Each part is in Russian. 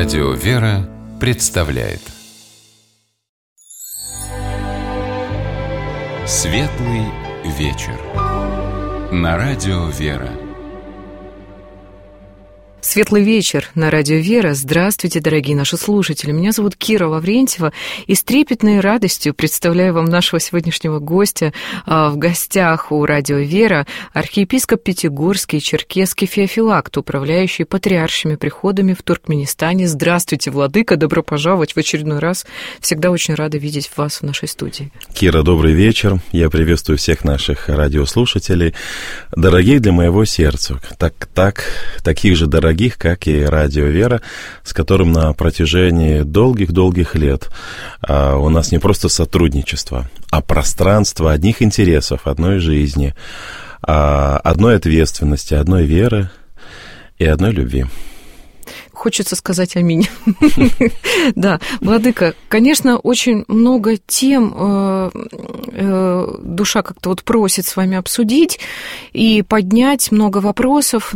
Радио «Вера» представляет Светлый вечер на Радио «Вера». Светлый вечер на Радио «Вера». Здравствуйте, дорогие наши слушатели. Меня зовут Кира Лаврентьева, и с трепетной радостью представляю вам нашего сегодняшнего гостя. В гостях у Радио «Вера архиепископ Пятигорский и Черкесский Феофилакт, управляющий патриаршими приходами в Туркменистане. Здравствуйте, владыка, добро пожаловать в очередной раз. Всегда очень рада видеть вас в нашей студии. Кира, добрый вечер. Я приветствую всех наших радиослушателей, дорогих для моего сердца, таких же дорогих, как и Радио «Вера», с которым на протяжении долгих-долгих лет у нас не просто сотрудничество, а пространство одних интересов, одной жизни, одной ответственности, одной веры и одной любви. Хочется сказать аминь. Да, владыка, конечно, очень много тем душа как-то вот просит с вами обсудить и поднять много вопросов,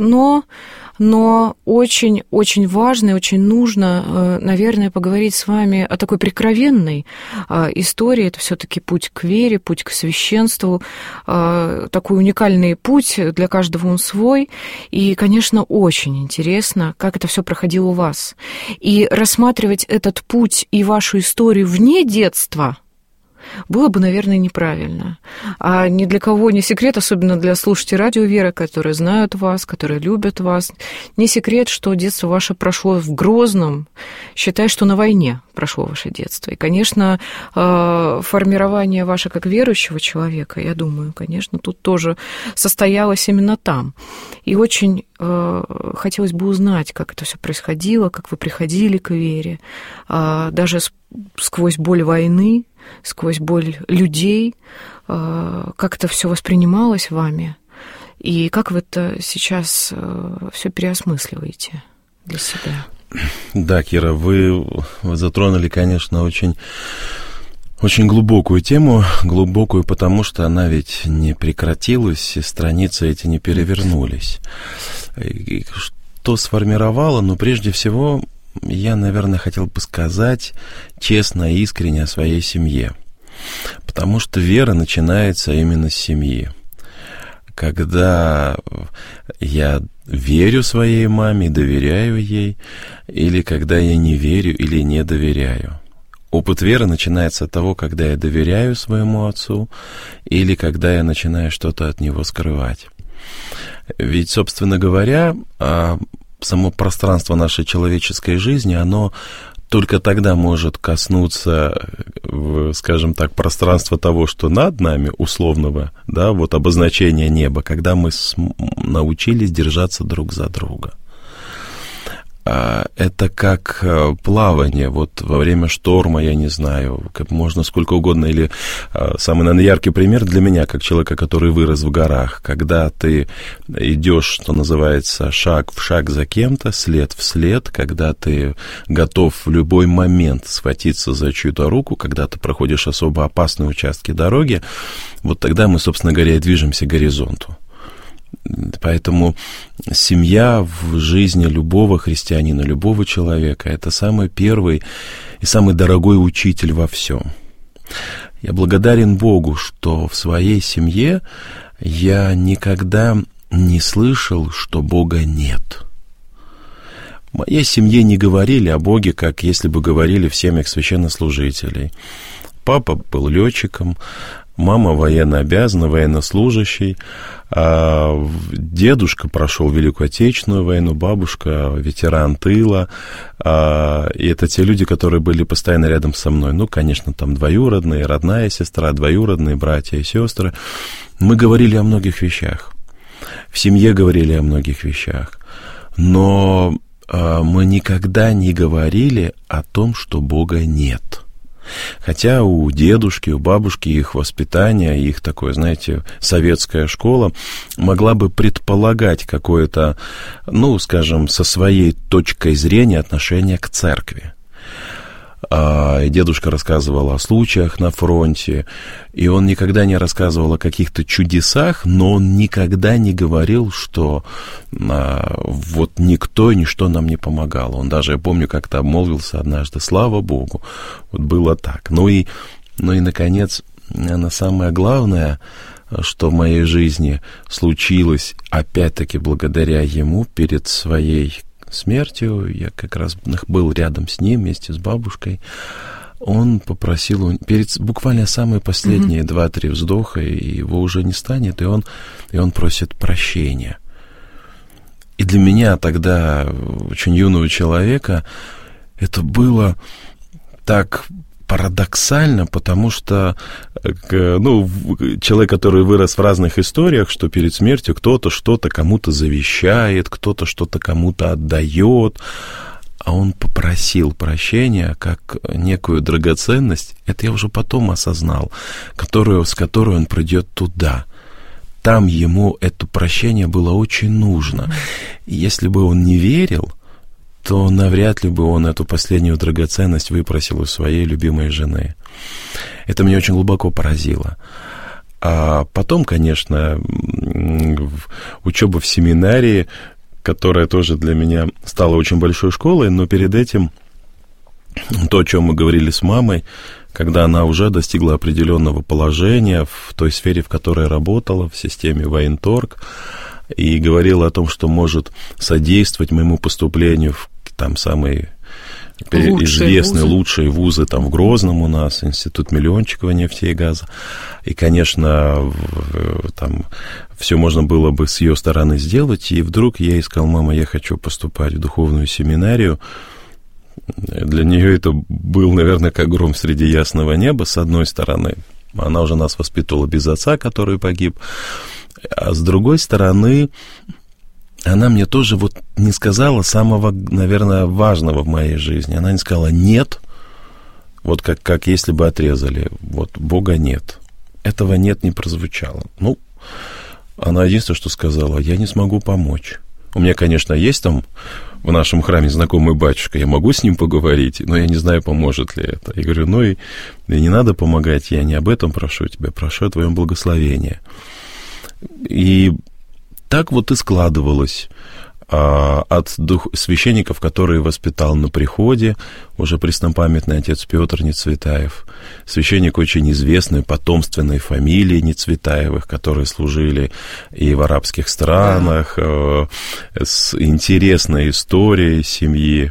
но очень важно и очень нужно, наверное, поговорить с вами о такой прикровенной истории. Это все-таки путь к вере, путь к священству, такой уникальный путь, для каждого он свой. И, конечно, очень интересно, как это все проходило у вас. И рассматривать этот путь и вашу историю вне детства было бы, наверное, неправильно. А ни для кого не секрет, особенно для слушателей Радио «Вера», которые знают вас, которые любят вас, не секрет, что детство ваше прошло в Грозном, считай, что на войне прошло ваше детство. И, конечно, формирование ваше как верующего человека, я думаю, конечно, тут тоже состоялось именно там. И очень хотелось бы узнать, как это все происходило, как вы приходили к вере, даже сквозь боль войны, сквозь боль людей, как это все воспринималось вами, и как вы это сейчас все переосмысливаете для себя. Да, Кира, вы затронули, конечно, очень глубокую тему, глубокую, потому что она ведь не прекратилась, и страницы эти не перевернулись. И что сформировало? Ну, прежде всего, я, наверное, хотел бы сказать честно и искренне о своей семье, потому что вера начинается именно с семьи. Когда я верю своей маме, доверяю ей, или когда я не верю или не доверяю. Опыт веры начинается от того, когда я доверяю своему отцу, или когда я начинаю что-то от него скрывать. Ведь, собственно говоря, само пространство нашей человеческой жизни, оно только тогда может коснуться, скажем так, пространства того, что над нами, условного, да, вот обозначения неба, когда мы научились держаться друг за друга. Это как плавание, вот во время шторма, я не знаю, как можно сколько угодно, или самый, наверное, яркий пример для меня, как человека, который вырос в горах, когда ты идешь, что называется, шаг в шаг за кем-то, след в след, когда ты готов в любой момент схватиться за чью-то руку, когда ты проходишь особо опасные участки дороги, вот тогда мы, собственно говоря, и движемся к горизонту. Поэтому семья в жизни любого христианина, любого человека — это самый первый и самый дорогой учитель во всем. Я благодарен Богу, что в своей семье я никогда не слышал, что Бога нет. В моей семье не говорили о Боге, как если бы говорили в семьях священнослужителей. Папа был летчиком, мама военнообязанная, военнослужащий, дедушка прошел Великую Отечественную войну, бабушка ветеран тыла, и это те люди, которые были постоянно рядом со мной. Ну, конечно, там двоюродные, родная сестра, двоюродные братья и сестры. Мы говорили о многих вещах, в семье говорили о многих вещах, но мы никогда не говорили о том, что Бога нет. Хотя у дедушки, у бабушки их воспитание, их такое, знаете, советская школа могла бы предполагать какое-то, ну, скажем, со своей точкой зрения отношение к церкви. И дедушка рассказывал о случаях на фронте, и он никогда не рассказывал о каких-то чудесах, но он никогда не говорил, что вот никто и ничто нам не помогало. Он даже, я помню, как-то обмолвился однажды: слава Богу, вот было так. Ну и наконец, наверное, самое главное, что в моей жизни случилось, опять-таки, благодаря ему перед своей смертью, я как раз был рядом с ним вместе с бабушкой, он попросил, перед буквально самые последние 2-3 вздоха, и его уже не станет, и он просит прощения. И для меня тогда, очень юного человека, это было так парадоксально, потому что человек, который вырос в разных историях, что перед смертью кто-то что-то кому-то завещает, кто-то что-то кому-то отдает, а он попросил прощения как некую драгоценность, это я уже потом осознал, с которой он придет туда. Там ему это прощение было очень нужно. И если бы он не верил, то навряд ли бы он эту последнюю драгоценность выпросил у своей любимой жены. Это меня очень глубоко поразило. А потом, конечно, учеба в семинарии, которая тоже для меня стала очень большой школой, но перед этим то, о чем мы говорили с мамой, когда она уже достигла определенного положения в той сфере, в которой работала, в системе военторг, и говорила о том, что может содействовать моему поступлению в там самые известные, лучшие вузы там в Грозном у нас, Институт Миллиончикова нефти и газа. И, конечно, там все можно было бы с ее стороны сделать. И вдруг я ей сказал: мама, я хочу поступать в духовную семинарию. Для нее это был, наверное, как гром среди ясного неба, с одной стороны. Она уже нас воспитывала без отца, который погиб. А с другой стороны, она мне тоже вот не сказала самого, наверное, важного в моей жизни. Она не сказала «нет», вот как если бы отрезали. Вот Бога нет. Этого «нет» не прозвучало. Ну, она единственное, что сказала: я не смогу помочь. У меня, конечно, есть там в нашем храме знакомый батюшка, я могу с ним поговорить, но я не знаю, поможет ли это. Я говорю: и не надо помогать, я не об этом прошу тебя, прошу о твоем благословении. И так вот и складывалось от священников, которые воспитал на приходе, уже преснопамятный отец Петр Нецветаев, священник очень известной потомственной фамилии Нецветаевых, которые служили и в арабских странах, с интересной историей семьи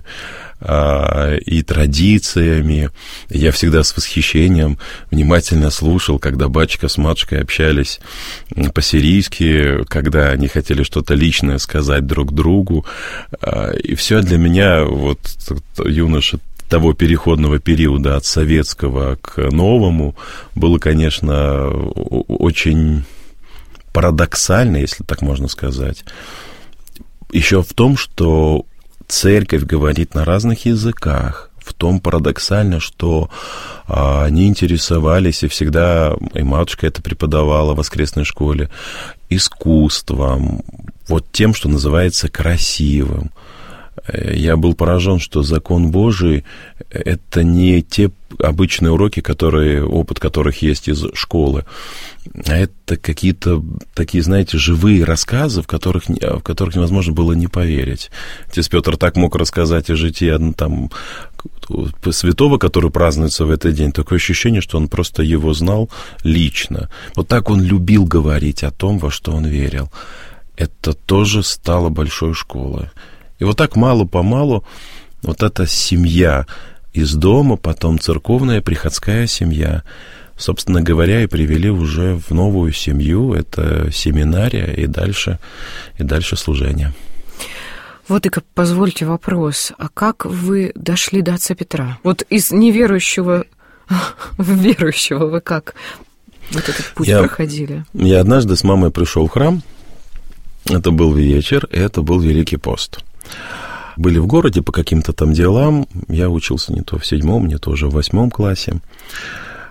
и традициями. Я всегда с восхищением внимательно слушал, когда батюшка с матушкой общались по-сирийски, когда они хотели что-то личное сказать друг другу. И все для меня, вот юноша того переходного периода от советского к новому, было, конечно, очень парадоксально, если так можно сказать. Еще в том, что церковь говорит на разных языках. В том парадоксально, что они интересовались, и всегда, и матушка это преподавала в воскресной школе, искусством, вот тем, что называется красивым. Я был поражен, что закон Божий — это не те обычные уроки, опыт которых есть из школы, а это какие-то такие, знаете, живые рассказы, в которых невозможно было не поверить. Отец Петр так мог рассказать о житии там святого, который празднуется в этот день. Такое ощущение, что он просто его знал лично. Вот так он любил говорить о том, во что он верил. Это тоже стало большой школой. И вот так мало-помалу вот эта семья из дома, потом церковная приходская семья, собственно говоря, и привели уже в новую семью. Это семинария и дальше служение. Вот, и позвольте вопрос. А как вы дошли до отца Петра? Вот из неверующего в верующего вы как вот этот путь проходили? Я однажды с мамой пришел в храм. Это был вечер, и это был Великий пост. Были в городе по каким-то там делам. Я учился не то в 7, не то уже в 8 классе.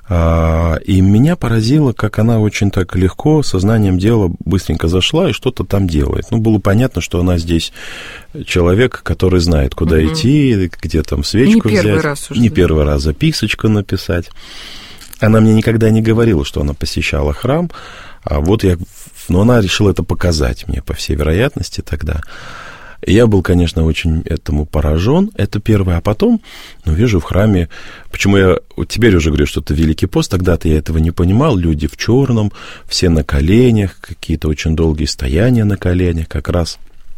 И меня поразило, как она очень так легко, сознанием дела быстренько зашла и что-то там делает. Ну, было понятно, что она здесь человек, который знает, куда идти, где там свечку взять. Не первый раз записочку написать. Она мне никогда не говорила, что она посещала храм, но она решила это показать мне, по всей вероятности, тогда. Я был, конечно, очень этому поражен, это первое. А потом, вижу в храме, почему я теперь уже говорю, что это Великий пост, тогда-то я этого не понимал, люди в черном, все на коленях, какие-то очень долгие стояния на коленях, как раз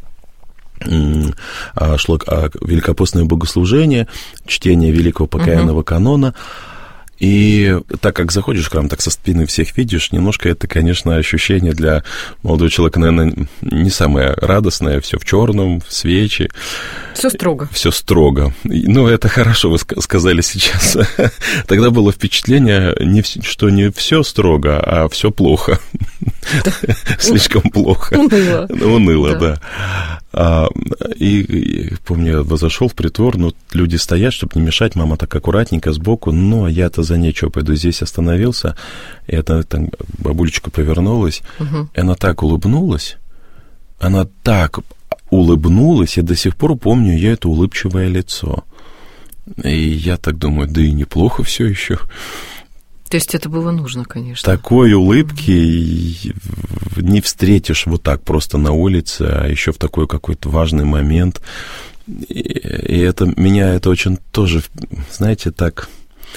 шло великопостное богослужение, чтение Великого покаянного канона. И так как заходишь в храм, так со спины всех видишь, немножко это, конечно, ощущение для молодого человека, наверное, не самое радостное. Все в черном, свечи. Все строго. Все строго. Ну, это хорошо вы сказали сейчас. Тогда было впечатление, что не все строго, а все плохо. Слишком плохо. Уныло, да. И помню, я зашел в притвор, люди стоят, чтобы не мешать, мама так аккуратненько сбоку, а я-то за ней что, пойду, здесь остановился, и эта там бабулечка повернулась, и она так улыбнулась, и до сих пор помню ее это улыбчивое лицо. И я так думаю, да и неплохо все еще. То есть это было нужно, конечно. Такой улыбки не встретишь вот так просто на улице, а еще в такой какой-то важный момент. И меня это очень тоже, знаете, так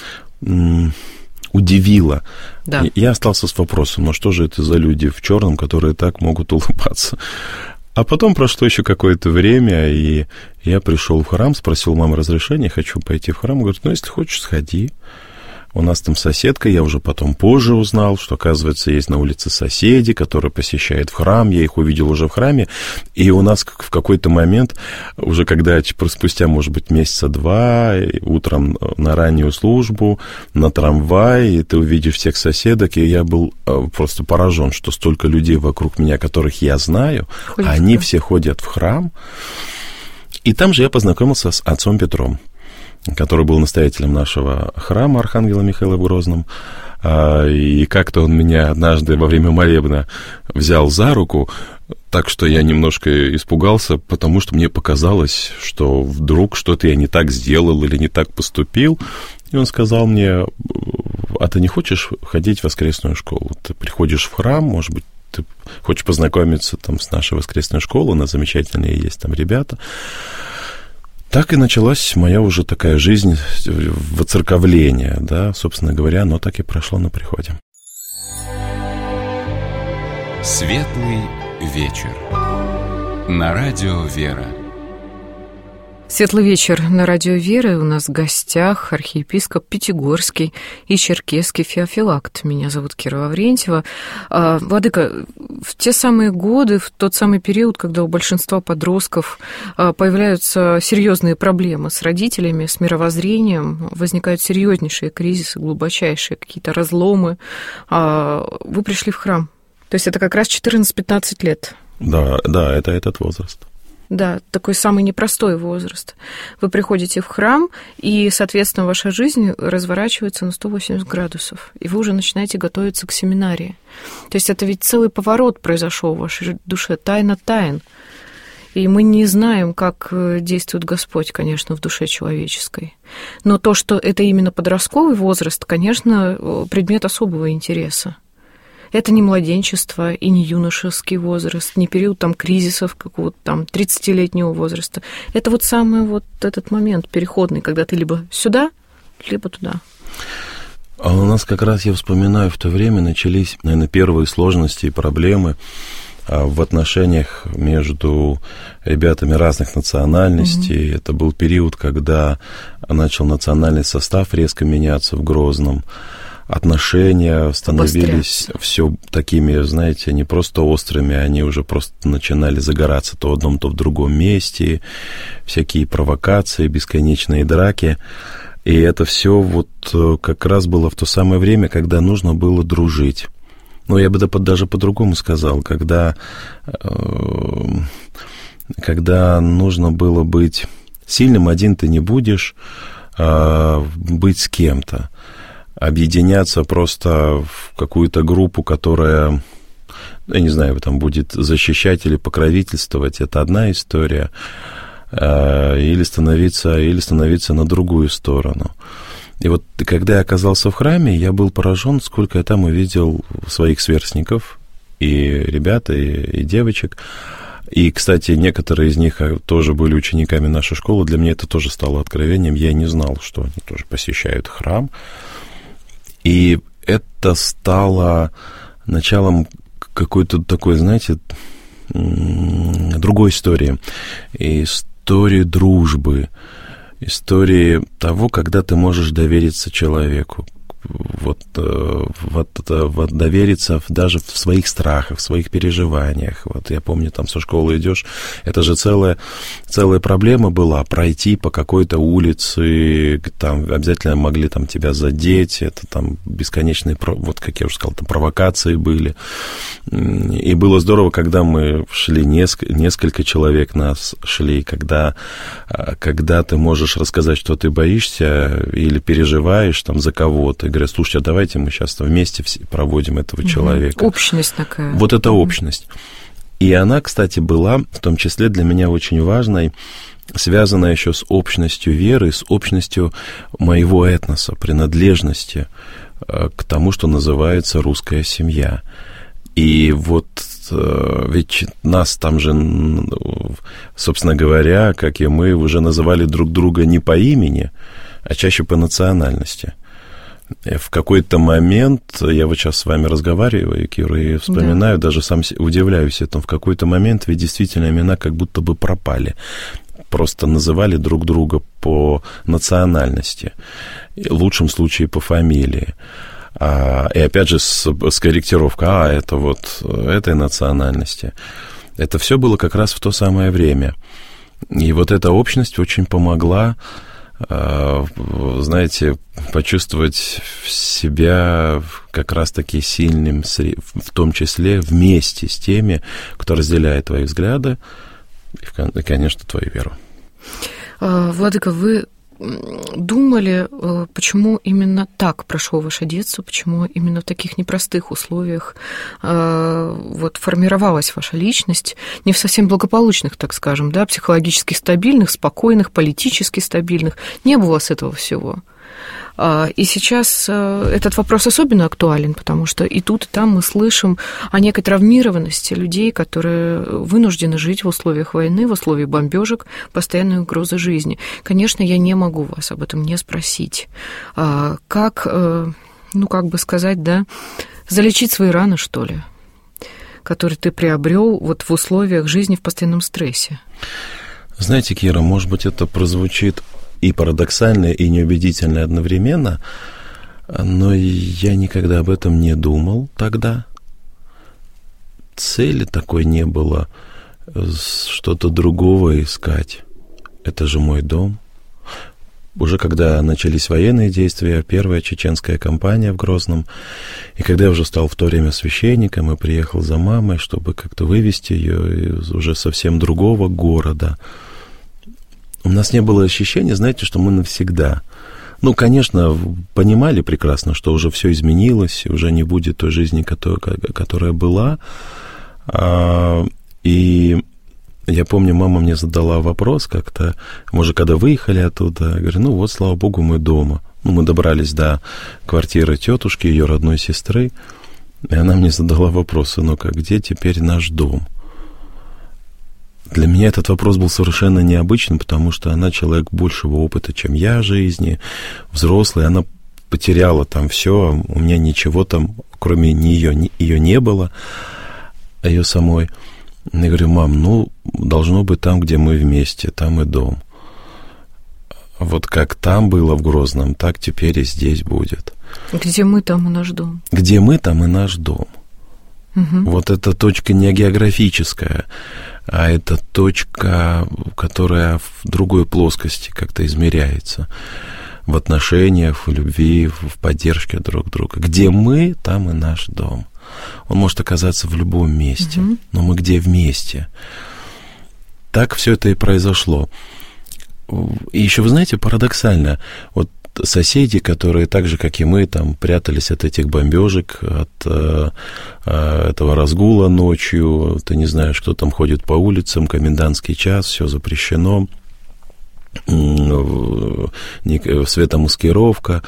удивило. Да. Я остался с вопросом, что же это за люди в черном, которые так могут улыбаться? А потом прошло еще какое-то время, и я пришел в храм, спросил мамы разрешения, хочу пойти в храм. Говорит, если хочешь, сходи. У нас там соседка, я уже потом позже узнал, что, оказывается, есть на улице соседи, которые посещают в храм, я их увидел уже в храме, и у нас в какой-то момент, уже когда спустя, может быть, месяца 2, утром на раннюю службу, на трамвай, и ты увидишь всех соседок, и я был просто поражен, что столько людей вокруг меня, которых я знаю, они все ходят в храм, и там же я познакомился с отцом Петром, который был настоятелем нашего храма Архангела Михаила в Грозном. И как-то он меня однажды во время молебна взял за руку, так что я немножко испугался, потому что мне показалось, что вдруг что-то я не так сделал или не так поступил. И он сказал мне, а ты не хочешь ходить в воскресную школу? Ты приходишь в храм, может быть, ты хочешь познакомиться там с нашей воскресной школой, у нас замечательные есть там ребята. Так и началась моя уже такая жизнь воцерковления, да, собственно говоря, но так и прошло на приходе. Светлый вечер. На радио «Вера». Светлый вечер на радио «Вера». У нас в гостях архиепископ Пятигорский и Черкесский Феофилакт. Меня зовут Кира Лаврентьева. Владыка, в те самые годы, в тот самый период, когда у большинства подростков появляются серьезные проблемы с родителями, с мировоззрением, возникают серьезнейшие кризисы, глубочайшие какие-то разломы, вы пришли в храм. То есть это как раз 14-15 лет. Да, это этот возраст. Да, такой самый непростой возраст. Вы приходите в храм, и, соответственно, ваша жизнь разворачивается на 180 градусов, и вы уже начинаете готовиться к семинарии. То есть это ведь целый поворот произошел в вашей душе, тайна тайн. И мы не знаем, как действует Господь, конечно, в душе человеческой. Но то, что это именно подростковый возраст, конечно, предмет особого интереса. Это не младенчество и не юношеский возраст, не период там кризисов какого-то там 30-летнего возраста. Это вот самый вот этот момент переходный, когда ты либо сюда, либо туда. А у нас как раз, я вспоминаю, в то время начались, наверное, первые сложности и проблемы в отношениях между ребятами разных национальностей. Это был период, когда начал национальный состав резко меняться в Грозном. Отношения становились все такими, знаете, не просто острыми, они уже просто начинали загораться то в одном, то в другом месте, всякие провокации, бесконечные драки. И это все вот как раз было в то самое время, когда нужно было дружить. Ну, я бы даже по-другому сказал, когда нужно было быть сильным, один ты не будешь, быть с кем-то. объединяться просто в какую-то группу, которая, я не знаю, там будет защищать или покровительствовать, это одна история, или становиться на другую сторону. И вот когда я оказался в храме, я был поражен, сколько я там увидел своих сверстников, и ребят, и девочек. И, кстати, некоторые из них тоже были учениками нашей школы. Для меня это тоже стало откровением. Я не знал, что они тоже посещают храм. И это стало началом какой-то такой, знаете, другой истории. Истории дружбы. Истории того, когда ты можешь довериться человеку. Вот довериться даже в своих страхах, в своих переживаниях. Вот я помню, там со школы идешь, это же целая проблема была, пройти по какой-то улице, там обязательно могли там тебя задеть, это там бесконечные, вот как я уже сказал, там провокации были. И было здорово, когда мы шли, несколько человек нас шли, когда ты можешь рассказать, что ты боишься или переживаешь там за кого-то, и говорят, слушайте, а давайте мы сейчас вместе проводим этого человека. Общность такая. Вот это общность. И она, кстати, была, в том числе для меня очень важной, связана еще с общностью веры, с общностью моего этноса, принадлежности к тому, что называется русская семья. И вот ведь нас там же, собственно говоря, как и мы, уже называли друг друга не по имени, а чаще по национальности. В какой-то момент, я вот сейчас с вами разговариваю, Кира, и вспоминаю, даже сам удивляюсь этому, в какой-то момент ведь действительно имена как будто бы пропали. Просто называли друг друга по национальности, в лучшем случае по фамилии. И опять же с корректировкой, это вот этой национальности. Это все было как раз в то самое время. И вот эта общность очень помогла, знаете, почувствовать себя как раз-таки сильным, в том числе вместе с теми, кто разделяет твои взгляды и, конечно, твою веру. Владыка, вы думали, почему именно так прошел ваше детство, почему именно в таких непростых условиях вот формировалась ваша личность, не в совсем благополучных, так скажем, да, психологически стабильных, спокойных, политически стабильных, не было с этого всего. И сейчас этот вопрос особенно актуален, потому что и тут, и там мы слышим о некой травмированности людей, которые вынуждены жить в условиях войны, в условиях бомбежек, постоянной угрозы жизни. Конечно, я не могу вас об этом не спросить. Как, ну, как бы сказать, да, залечить свои раны, что ли, которые ты приобрел вот в условиях жизни в постоянном стрессе? Знаете, Кира, может быть, это прозвучит и парадоксально, и неубедительно одновременно, но я никогда об этом не думал тогда. Цели такой не было что-то другого искать. Это же мой дом. Уже когда начались военные действия, первая чеченская кампания в Грозном, и когда я уже стал в то время священником и приехал за мамой, чтобы как-то вывести ее из уже совсем другого города, у нас не было ощущения, знаете, что мы навсегда. Ну, конечно, понимали прекрасно, что уже все изменилось, уже не будет той жизни, которая была. И я помню, мама мне задала вопрос как-то, мы же когда выехали оттуда, я говорю, ну вот, слава богу, мы дома. Ну, мы добрались до квартиры тетушки, ее родной сестры, и она мне задала вопрос, сынок, а где теперь наш дом? Для меня этот вопрос был совершенно необычным, потому что она человек большего опыта, чем я в жизни, взрослая, она потеряла там все, у меня ничего там, кроме ее не было, ее самой. Я говорю, мам, ну, должно быть там, где мы вместе, там и дом. Вот как там было в Грозном, так теперь и здесь будет. Где мы, там и наш дом. Где мы, там и наш дом. Угу. Вот эта точка не географическая, а это точка, которая в другой плоскости как-то измеряется. В отношениях, в любви, в поддержке друг друга. Где мы, там и наш дом. Он может оказаться в любом месте, но мы где вместе. Так все это и произошло. И еще, вы знаете, парадоксально, вот соседи, которые так же, как и мы, там прятались от этих бомбежек, от этого разгула ночью, ты не знаешь, кто там ходит по улицам, комендантский час, все запрещено, светомаскировка.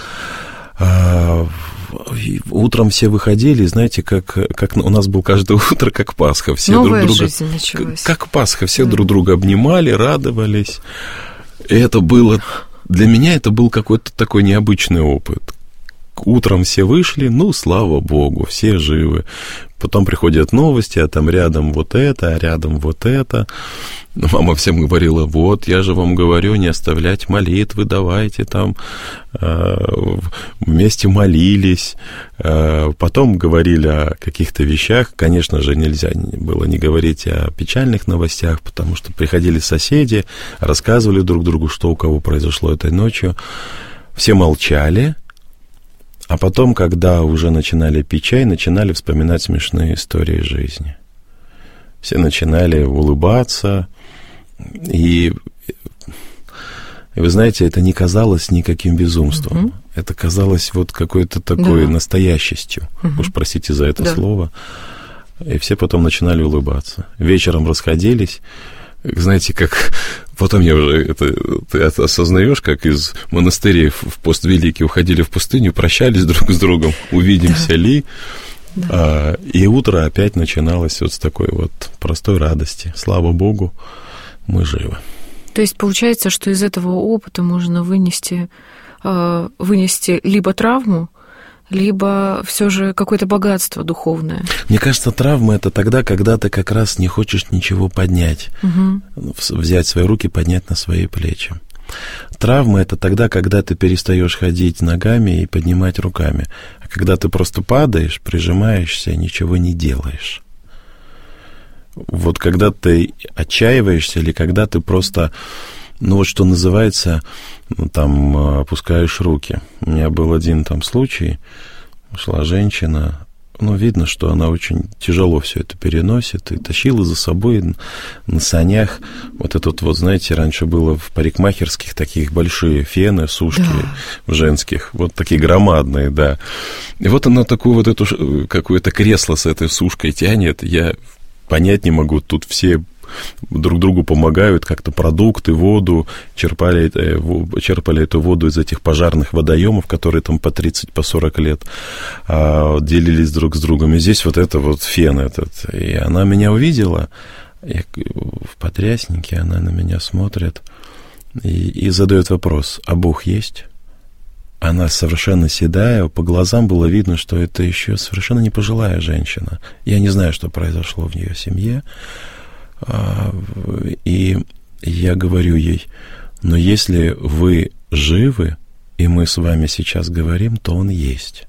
Утром все выходили, знаете, как у нас был каждое утро, как Пасха. Все новая друг друга, жизнь началась. как Пасха, все друг друга обнимали, радовались. И это было, для меня это был какой-то такой необычный опыт. Утром все вышли, ну, слава Богу, все живы. Потом приходят новости, а там рядом вот это, а рядом вот это. Мама всем говорила, вот, я же вам говорю, не оставлять молитвы, давайте там. Вместе молились. Потом говорили о каких-то вещах. Конечно же, нельзя было не говорить о печальных новостях, потому что приходили соседи, рассказывали друг другу, что у кого произошло этой ночью. Все молчали. А потом, когда уже начинали пить чай, начинали вспоминать смешные истории жизни. Все начинали улыбаться. И вы знаете, это не казалось никаким безумством. Это казалось вот какой-то такой настоящестью. Уж простите за это слово. И все потом начинали улыбаться. Вечером расходились. Знаете, как потом я уже ты осознаешь, как из монастырей в пост Великий уходили в пустыню, прощались друг с другом, увидимся ли. И утро опять начиналось вот с такой вот простой радости. Слава Богу, мы живы. То есть получается, что из этого опыта можно вынести либо травму, либо все же какое-то богатство духовное. Мне кажется, травма — это тогда, когда ты как раз не хочешь ничего поднять, взять свои руки, поднять на свои плечи. Травма — это тогда, когда ты перестаешь ходить ногами и поднимать руками, а когда ты просто падаешь, прижимаешься, ничего не делаешь. Вот когда ты отчаиваешься или когда ты просто, ну вот что называется, там опускаешь руки. У меня был один там случай, шла женщина, ну, видно, что она очень тяжело все это переносит, и тащила за собой на санях вот этот вот, знаете, раньше было в парикмахерских таких большие фены, сушки женских, вот такие громадные, да. И вот она такую вот эту какое-то кресло с этой сушкой тянет, я понять не могу, тут все друг другу помогают, как-то продукты, воду, черпали эту воду из этих пожарных водоемов, которые там по 30, по 40 лет делились друг с другом. И здесь вот это вот фен этот. И она меня увидела, в потряснике, она на меня смотрит и задает вопрос, а Бог есть? Она совершенно седая, по глазам было видно, что это еще совершенно не пожилая женщина. Я не знаю, что произошло в ее семье. И я говорю ей, но если вы живы, и мы с вами сейчас говорим, то Он есть.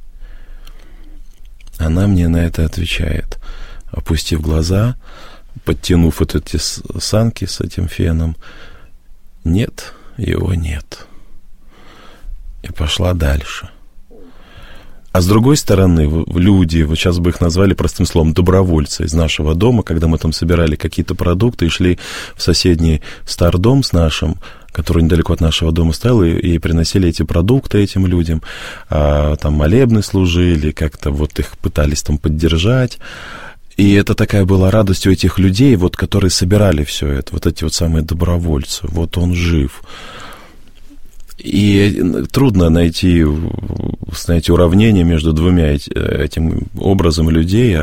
Она мне на это отвечает, опустив глаза, подтянув вот эти санки с этим феном, нет, его нет. И пошла дальше. А с другой стороны, люди, вот сейчас бы их назвали простым словом, добровольцы из нашего дома, когда мы там собирали какие-то продукты и шли в соседний стардом с нашим, который недалеко от нашего дома стоял, и приносили эти продукты этим людям, там молебны служили, как-то вот их пытались там поддержать. И это такая была радость у этих людей, вот, которые собирали все это, вот эти вот самые добровольцы, вот он жив. И трудно найти, знаете, уравнение между двумя этим образом людей,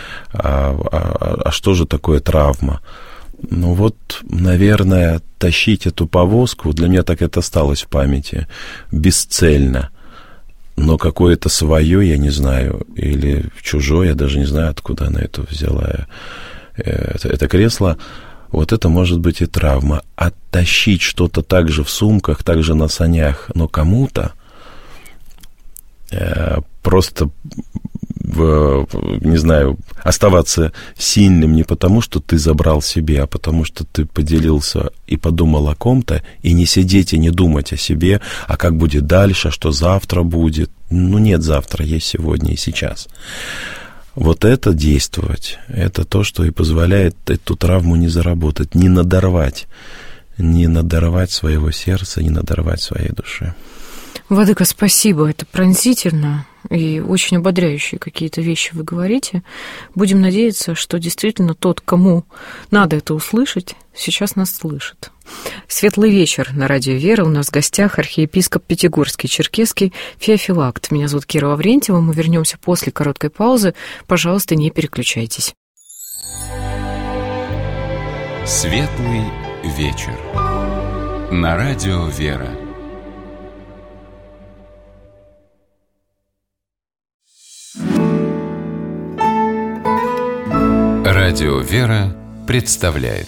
а что же такое травма? Ну вот, наверное, тащить эту повозку, для меня так это осталось в памяти, бесцельно, но какое-то свое, я не знаю, или чужое, я даже не знаю, откуда она это взяла, это кресло. Вот это может быть и травма. Оттащить что-то также в сумках, также на санях, но кому-то просто, не знаю, оставаться сильным не потому, что ты забрал себе, а потому, что ты поделился и подумал о ком-то, и не сидеть и не думать о себе, а как будет дальше, что завтра будет. Ну, нет завтра, есть сегодня и сейчас. Вот это действовать, это то, что и позволяет эту травму не заработать, не надорвать своего сердца, не надорвать своей души. Владыка, спасибо, это пронзительно и очень ободряющие какие-то вещи вы говорите. Будем надеяться, что действительно тот, кому надо это услышать, сейчас нас слышит. Светлый вечер на радио «Вера». У нас в гостях архиепископ Пятигорский, Черкесский Феофилакт. Меня зовут Кира Лаврентьева. Мы вернемся после короткой паузы. Пожалуйста, не переключайтесь. Светлый вечер на радио «Вера». Радио «Вера» представляет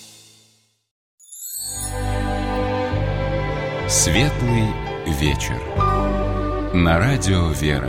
Светлый вечер на радио «Вера».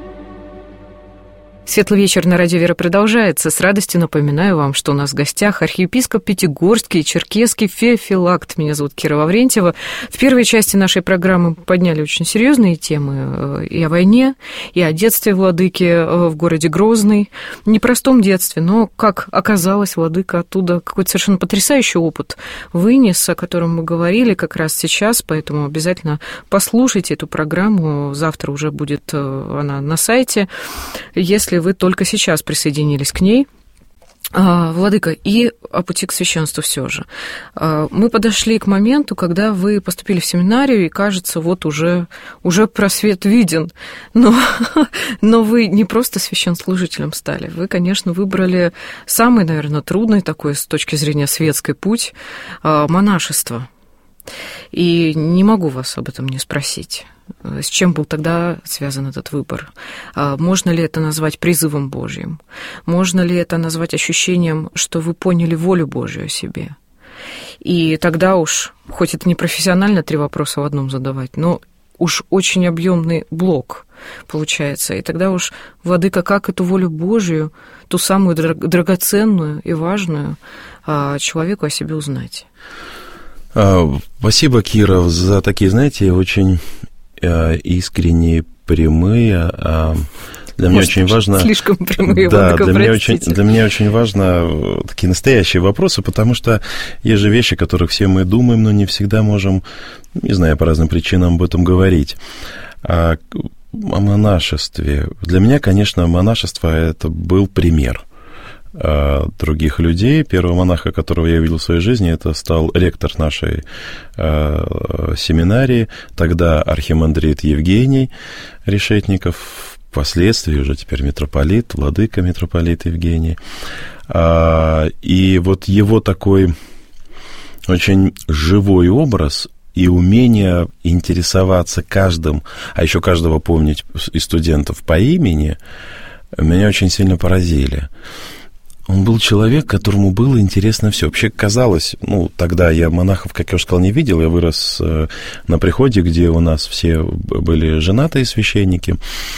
Светлый вечер на радио «Вера» продолжается. С радостью напоминаю вам, что у нас в гостях архиепископ Пятигорский, Черкесский Феофилакт. Меня зовут Кира Лаврентьева. В первой части нашей программы подняли очень серьезные темы и о войне, и о детстве владыки в городе Грозный. Непростом детстве, но, как оказалось, владыка оттуда какой-то совершенно потрясающий опыт вынес, о котором мы говорили как раз сейчас, поэтому обязательно послушайте эту программу. Завтра уже будет она на сайте. Если вы только сейчас присоединились к ней, владыка, и о пути к священству все же. Мы подошли к моменту, когда вы поступили в семинарию, и, кажется, вот уже просвет виден. Но вы не просто священнослужителем стали. Вы, конечно, выбрали самый, наверное, трудный такой с точки зрения светской путь – монашество. И не могу вас об этом не спросить. С чем был тогда связан этот выбор? Можно ли это назвать призывом Божьим? Можно ли это назвать ощущением, что вы поняли волю Божью о себе? И тогда уж, хоть это не профессионально 3 вопроса в одном задавать, но уж очень объемный блок получается. И тогда уж, владыка, как эту волю Божью, ту самую драгоценную и важную, человеку о себе узнать? Спасибо, Кира, за такие, знаете, очень искренние, прямые. Для меня очень важно... Слишком прямые, да, для меня очень важно такие настоящие вопросы, потому что есть же вещи, о которых все мы думаем, но не всегда можем, не знаю, по разным причинам об этом говорить. О монашестве. Для меня, конечно, монашество – это был пример других людей. Первого монаха, которого я видел в своей жизни, это стал ректор нашей семинарии, тогда архимандрит Евгений Решетников, впоследствии уже теперь митрополит, владыка митрополит Евгений. И вот его такой очень живой образ и умение интересоваться каждым, а еще каждого помнить из студентов по имени, меня очень сильно поразили. Он был человек, которому было интересно все. Вообще казалось, тогда я монахов, как я уже сказал, не видел. Я вырос на приходе, где у нас все были женатые священники.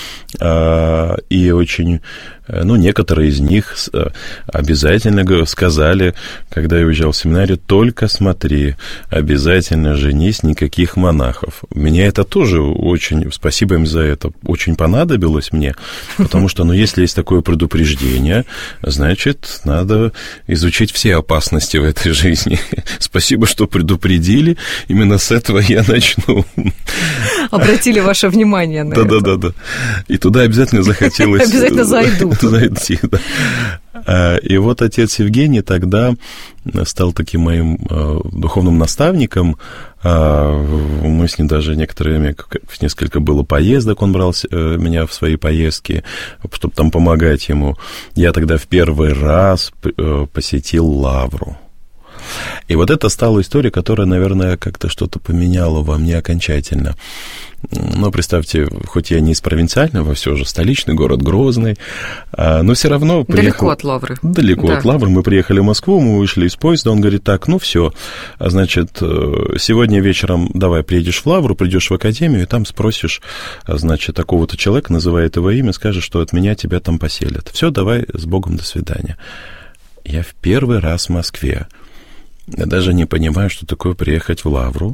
И очень, некоторые из них обязательно сказали, когда я уезжал в семинарию, только смотри, обязательно женись, никаких монахов. Меня это тоже очень, спасибо им за это, очень понадобилось мне, потому что, если есть такое предупреждение, значит, надо изучить все опасности в этой жизни. Спасибо, что предупредили, именно с этого я начну. Обратили ваше внимание на это. Да. И туда обязательно захотелось... Обязательно зайти, да. И вот отец Евгений тогда стал таким моим духовным наставником. Мы с ним даже некоторое время, несколько было поездок, он брал меня в свои поездки, чтобы там помогать ему. Я тогда в первый раз посетил Лавру. И вот это стала история, которая, наверное, как-то что-то поменяла во мне окончательно. Но представьте, хоть я не из провинциального, все же столичный город Грозный, но все равно... Далеко от Лавры. Далеко от Лавры. Мы приехали в Москву, мы вышли из поезда, он говорит, так, все, значит, сегодня вечером давай приедешь в Лавру, придешь в академию, и там спросишь, значит, такого-то человека, называет его имя, скажешь, что от меня тебя там поселят. Все, давай, с Богом, до свидания. Я в первый раз в Москве. Я даже не понимаю, что такое приехать в Лавру.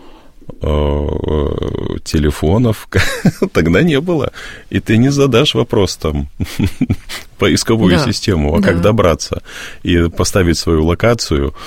Телефонов тогда не было. И ты не задашь вопрос там поисковую систему, как добраться и поставить свою локацию.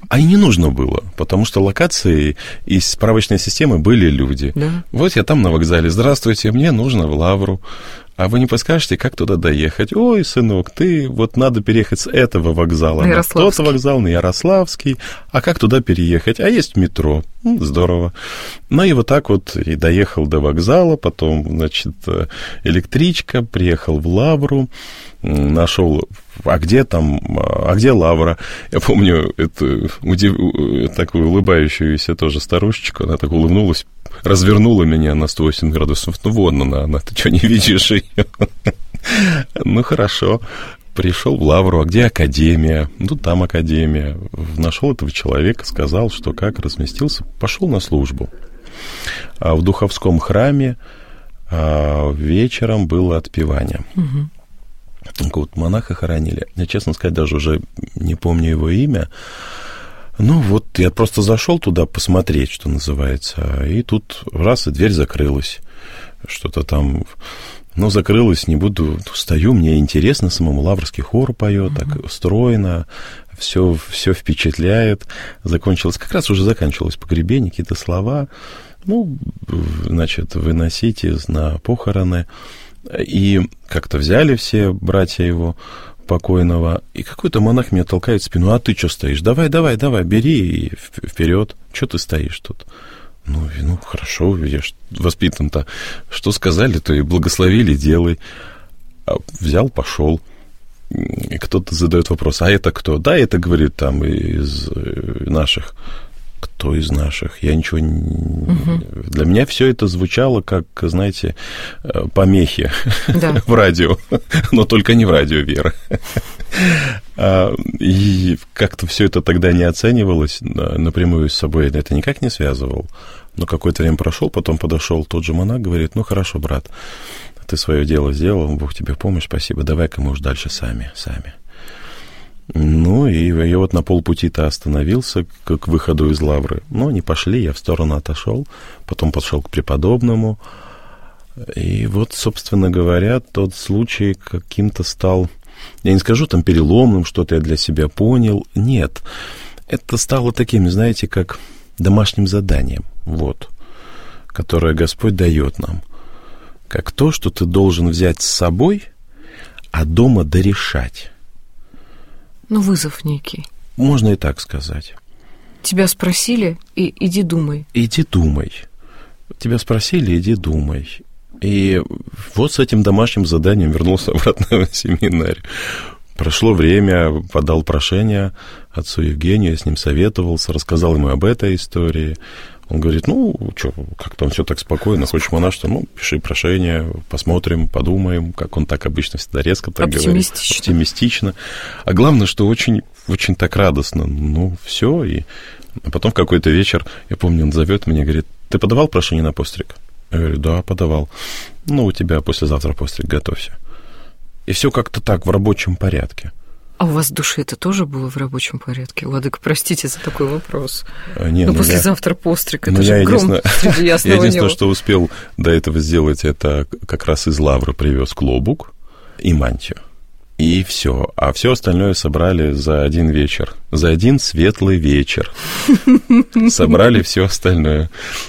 А и не нужно было, потому что локации из справочной системы были люди. Да. Вот я там на вокзале. Здравствуйте, мне нужно в Лавру. А вы не подскажете, как туда доехать? Ой, сынок, ты вот надо переехать с этого вокзала на тот вокзал, на Ярославский. А как туда переехать? А есть метро. Здорово. Ну и вот так вот и доехал до вокзала, потом, значит, электричка, приехал в Лавру, нашел, а где Лавра? Я помню эту такую улыбающуюся тоже старушечку, она так улыбнулась, развернула меня на 180 градусов. Ну, вон она, ты что, не видишь ее? Ну, хорошо. Пришел в Лавру, а где академия? Ну, там академия. Нашел этого человека, сказал, что как, разместился, пошел на службу. А в Духовском храме вечером было отпевание. Вот монаха хоронили. Я, честно сказать, даже уже не помню его имя. Ну, вот я просто зашел туда посмотреть, что называется, и тут раз, и дверь закрылась. Что-то там, ну, закрылась, не буду, стою, мне интересно самому, лаврский хор поет, так стройно, все впечатляет. Закончилось, как раз уже заканчивалось погребение, какие-то слова, ну, значит, выносите на похороны. И как-то взяли все братья его покойного, и какой-то монах меня толкает в спину: а ты что стоишь? Давай, бери и вперед. Что ты стоишь тут? Ну, хорошо, я ж воспитан-то. Что сказали, то и благословили, делай. Взял, пошел. И кто-то задает вопрос: а это кто? Да, это, говорит, там из наших. Кто из наших? Я ничего не... Для меня все это звучало как, знаете, помехи в радио, но только не в радио Вера. И как-то все это тогда не оценивалось напрямую с собой, это никак не связывал. Но какое-то время прошел, потом подошел тот же монах, говорит: ну, хорошо, брат, ты свое дело сделал, Бог тебе помощь, спасибо, давай-ка мы уж дальше сами. Ну, и я вот на полпути-то остановился к выходу из Лавры. Но не пошли, я в сторону отошел, потом подошел к преподобному. И вот, собственно говоря, тот случай каким-то стал, я не скажу там переломным, что-то я для себя понял. Нет, это стало таким, знаете, как домашним заданием, вот, которое Господь дает нам. Как то, что ты должен взять с собой, а дома дорешать. Ну, вызов некий. Можно и так сказать. Тебя спросили, и иди думай. Иди думай. Тебя спросили, иди думай. И вот с этим домашним заданием вернулся обратно в семинарию. Прошло время, подал прошение отцу Евгению, я с ним советовался, рассказал ему об этой истории. Он говорит: ну, что, как там все так спокойно, хочешь монашество, ну, пиши прошение, посмотрим, подумаем, как он так обычно всегда резко так говорит. Оптимистично. А главное, что очень, очень так радостно. Ну, все. И потом в какой-то вечер, я помню, он зовет меня, говорит: ты подавал прошение на постриг? Я говорю: да, подавал. Ну, у тебя послезавтра постриг, готовься. И все как-то так, в рабочем порядке. А у вас в душе это тоже было в рабочем порядке? Владыка, простите за такой вопрос. Не, послезавтра постриг, это же гром среди ясного неба. Я единственное, что успел до этого сделать, это как раз из Лавры привез клобук и мантию. И все. А все остальное собрали за один вечер. За один светлый вечер. Собрали все остальное.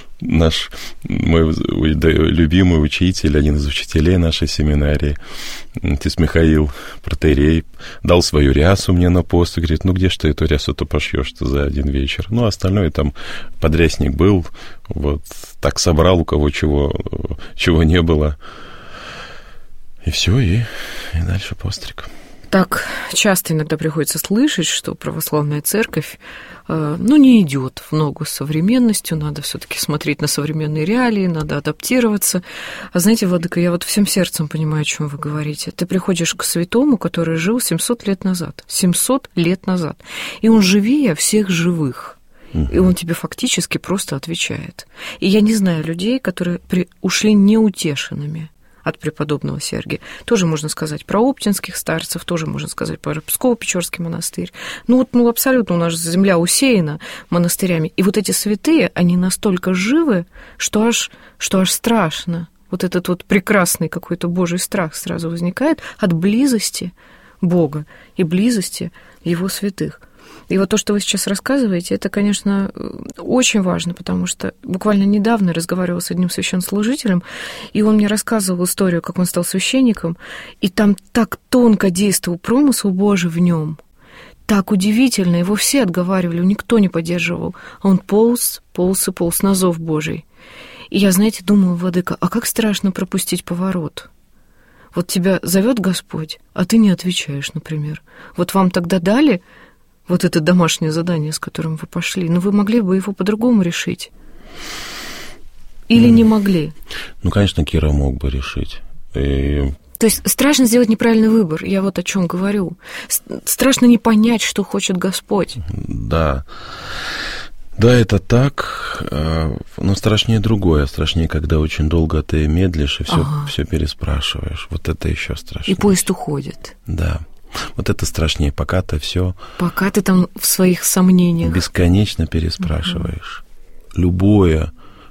Мой любимый учитель, один из учителей нашей семинарии, отец Михаил, протоиерей, дал свою рясу мне на пост и говорит: ну где ж ты эту рясу-то пошьешь-то за один вечер? Ну, остальное там подрясник был, вот так собрал, у кого чего не было. И все, и дальше постриг. Так часто иногда приходится слышать, что православная церковь, не идет в ногу с современностью, надо все-таки смотреть на современные реалии, надо адаптироваться. А знаете, Владыка, я вот всем сердцем понимаю, о чем вы говорите. Ты приходишь к святому, который жил 700 лет назад. 700 лет назад. И он живее всех живых. И он тебе фактически просто отвечает. И я не знаю людей, которые ушли неутешенными от преподобного Сергия. Тоже можно сказать про оптинских старцев, тоже можно сказать про Псково-Печорский монастырь. Абсолютно у нас же земля усеяна монастырями. И вот эти святые, они настолько живы, что аж страшно. Вот этот вот прекрасный какой-то Божий страх сразу возникает от близости Бога и близости Его святых. И вот то, что вы сейчас рассказываете, это, конечно, очень важно, потому что буквально недавно разговаривала с одним священнослужителем, и он мне рассказывал историю, как он стал священником, и там так тонко действовал промысл Божий в нем, так удивительно, его все отговаривали, никто не поддерживал, а он полз на зов Божий. И я, знаете, думаю, владыка, а как страшно пропустить поворот? Вот тебя зовет Господь, а ты не отвечаешь, например. Вот вам тогда дали вот это домашнее задание, с которым вы пошли, но вы могли бы его по-другому решить? Или не могли? Ну, конечно, Кира мог бы решить. То есть страшно сделать неправильный выбор, я вот о чем говорю. Страшно не понять, что хочет Господь. Да. Да, это так, но страшнее другое. Страшнее, когда очень долго ты медлишь и все переспрашиваешь. Вот это еще страшнее. И поезд уходит. Да. Вот это страшнее, пока ты все. Пока ты там в своих сомнениях. Бесконечно переспрашиваешь. Любой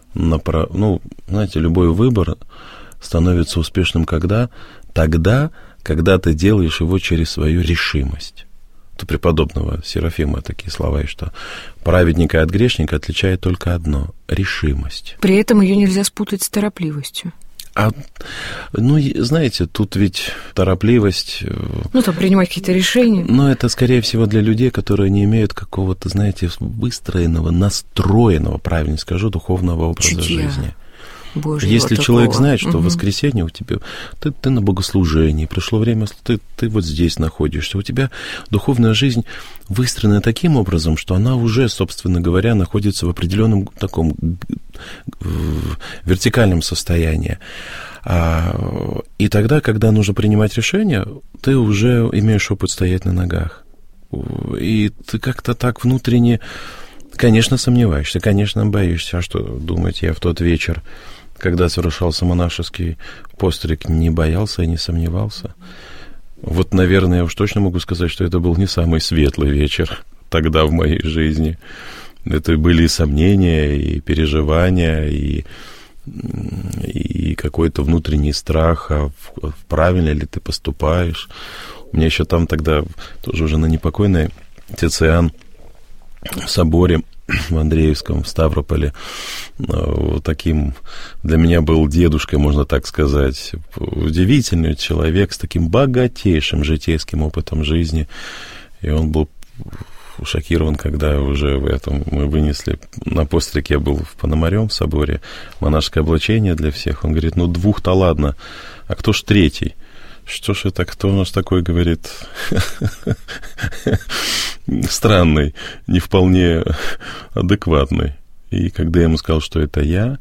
выбор становится успешным тогда, когда ты делаешь его через свою решимость. У преподобного Серафима такие слова, что праведника от грешника отличает только одно — решимость. При этом ее нельзя спутать с торопливостью. Знаете, тут ведь торопливость... там принимать какие-то решения. Но это, скорее всего, для людей, которые не имеют какого-то, знаете, выстроенного, настроенного, правильно скажу, духовного образа жизни. Божьего Если такого. человек знает, что в воскресенье у тебя ты на богослужении, пришло время, ты вот здесь находишься, у тебя духовная жизнь выстроена таким образом, что она уже, собственно говоря, находится в определенном таком вертикальном состоянии. И тогда, когда нужно принимать решение, ты уже имеешь опыт стоять на ногах. И ты как-то так внутренне, конечно, сомневаешься, конечно, боишься. А что думать, я в тот вечер, когда совершался монашеский постриг, не боялся и не сомневался. Вот, наверное, я уж точно могу сказать, что это был не самый светлый вечер тогда в моей жизни. Это были и сомнения, и переживания, и какой-то внутренний страх, правильно ли ты поступаешь. У меня еще там тогда, тоже уже на непокойной отец Иоанн в соборе в Андреевском, в Ставрополе, вот таким для меня был дедушкой, можно так сказать, удивительный человек с таким богатейшим житейским опытом жизни, и он был шокирован, когда уже мы вынесли на постриг, я был в Пономарём в соборе, монашеское облачение для всех, он говорит, 2-то ладно, а кто ж третий? Что ж это, кто у нас такой, говорит, странный, не вполне адекватный. И когда я ему сказал, что это я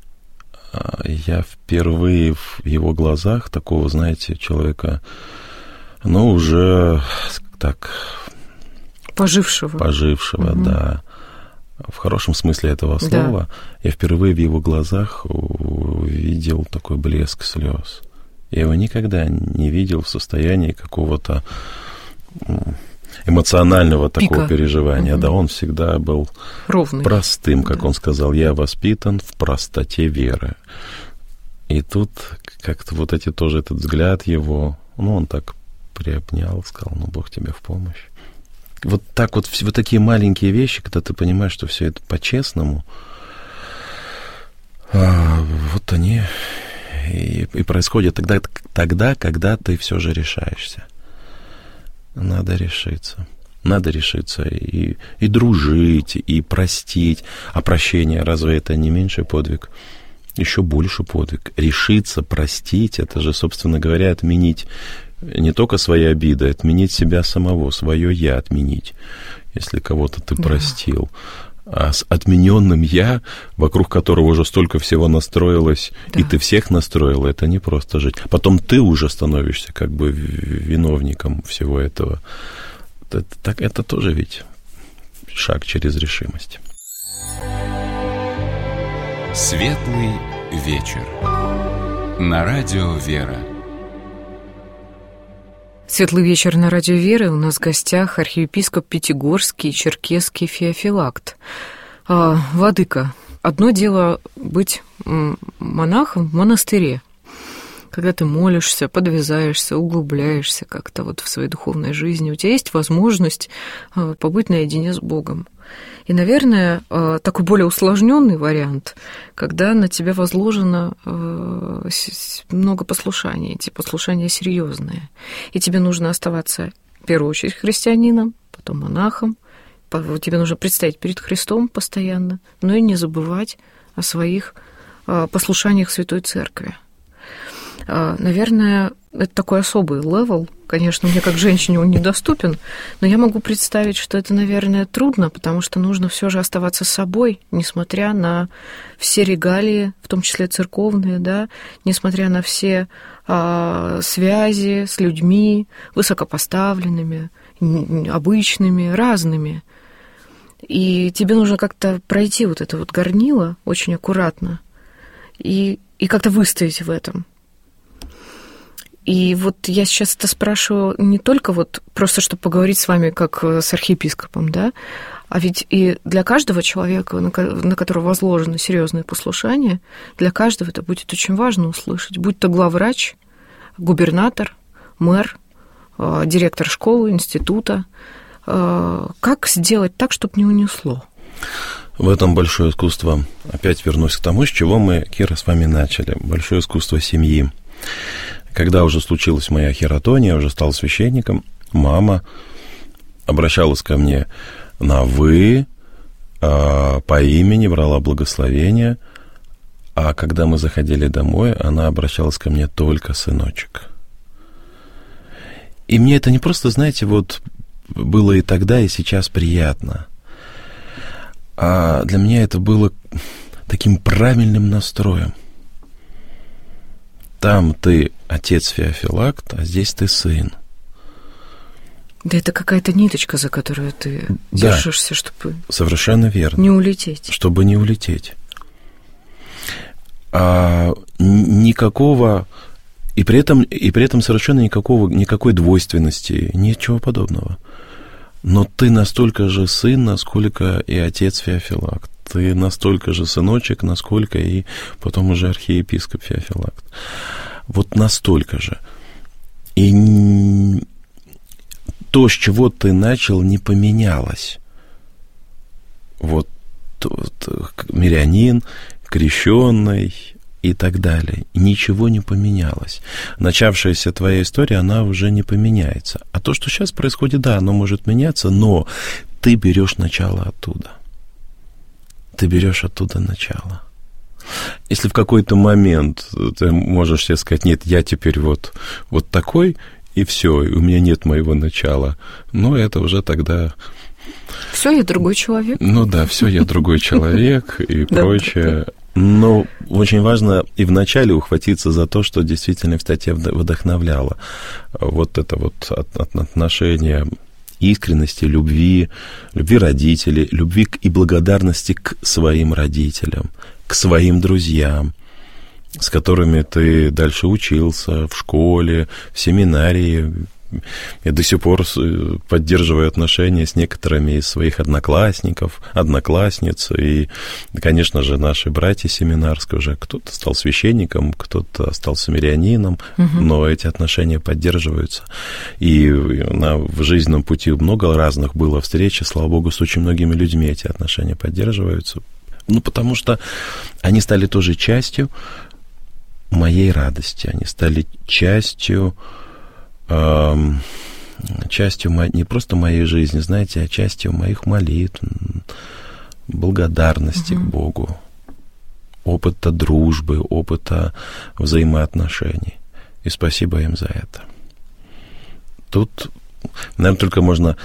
впервые в его глазах такого, знаете, человека, уже так... Пожившего, да. В хорошем смысле этого слова. Да. Я впервые в его глазах увидел такой блеск слез. Я его никогда не видел в состоянии какого-то эмоционального такого переживания. Да, он всегда был ровный, простым, как он сказал. Я воспитан в простоте веры. И тут как-то вот этот взгляд его, он так приобнял, сказал, Бог тебе в помощь. Вот так вот такие маленькие вещи, когда ты понимаешь, что все это по-честному, вот они... И происходит тогда, когда ты все же решаешься. Надо решиться. Надо решиться и дружить, и простить. А прощение, разве это не меньший подвиг? Еще больше подвиг. Решиться, простить, это же, собственно говоря, отменить не только свои обиды, отменить себя самого, свое «я» отменить, если кого-то ты простил. А с отмененным «я», вокруг которого уже столько всего настроилось, и ты всех настроила, это не просто жить. Потом ты уже становишься как бы виновником всего этого. Это тоже ведь шаг через решимость. Светлый вечер. На радио «Вера». Светлый вечер на радио «Вера». У нас в гостях архиепископ Пятигорский и Черкесский Феофилакт. Владыка, одно дело быть монахом в монастыре, когда ты молишься, подвязаешься, углубляешься как-то вот в своей духовной жизни, у тебя есть возможность побыть наедине с Богом. И, наверное, такой более усложненный вариант, когда на тебя возложено много послушаний, эти послушания серьезные, и тебе нужно оставаться в первую очередь христианином, потом монахом, тебе нужно предстоять перед Христом постоянно, но и не забывать о своих послушаниях Святой Церкви. Наверное, это такой особый левел. Конечно, мне как женщине он недоступен, но я могу представить, что это, наверное, трудно, потому что нужно все же оставаться собой, несмотря на все регалии, в том числе церковные, да, несмотря на все связи с людьми, высокопоставленными, обычными, разными. И тебе нужно как-то пройти вот это вот горнило очень аккуратно и как-то выстоять в этом. И вот я сейчас это спрашиваю не только вот просто, чтобы поговорить с вами как с архиепископом, да, а ведь и для каждого человека, на которого возложено серьезное послушание, для каждого это будет очень важно услышать, будь то главврач, губернатор, мэр, директор школы, института. Как сделать так, чтобы не унесло? В этом большое искусство. Опять вернусь к тому, с чего мы, Кира, с вами начали. Большое искусство семьи. Когда уже случилась моя хератония, я уже стал священником, мама обращалась ко мне на «вы», по имени, брала благословение, а когда мы заходили домой, она обращалась ко мне только «сыночек». И мне это не просто, знаете, вот было и тогда, и сейчас приятно, а для меня это было таким правильным настроем. Там ты отец Феофилакт, а здесь ты сын. Да это какая-то ниточка, за которую ты держишься, чтобы совершенно верно. Не улететь. Чтобы не улететь. Никакого... И при этом совершенно никакой двойственности, ничего подобного. Но ты настолько же сын, насколько и отец Феофилакт. Ты настолько же сыночек, насколько и потом уже архиепископ Феофилакт. Вот настолько же. И то, с чего ты начал, не поменялось. Вот мирянин, крещенный и так далее. И ничего не поменялось. Начавшаяся твоя история, она уже не поменяется. А то, что сейчас происходит, да, оно может меняться, но ты берешь начало оттуда. Ты берешь оттуда начало. Если в какой-то момент ты можешь себе сказать, нет, я теперь вот такой, и все, у меня нет моего начала, ну, это уже тогда... Все, я другой человек. Ну да, все, я другой человек и прочее. Но очень важно и вначале ухватиться за то, что действительно, кстати, вдохновляло. Вот это вот отношение искренности, любви родителей, любви и благодарности к своим родителям, к своим друзьям, с которыми ты дальше учился в школе, в семинарии. Я до сих пор поддерживаю отношения с некоторыми из своих одноклассниц, и, конечно же, наши братья семинарские уже, кто-то стал священником, кто-то стал мирянином, но эти отношения поддерживаются. И в жизненном пути много разных было встреч, и, слава Богу, с очень многими людьми эти отношения поддерживаются. Ну, потому что они стали тоже частью моей радости, они стали частью не просто моей жизни, знаете, а частью моих молитв, благодарности к Богу, опыта дружбы, опыта взаимоотношений. И спасибо им за это. Тут, наверное, только можно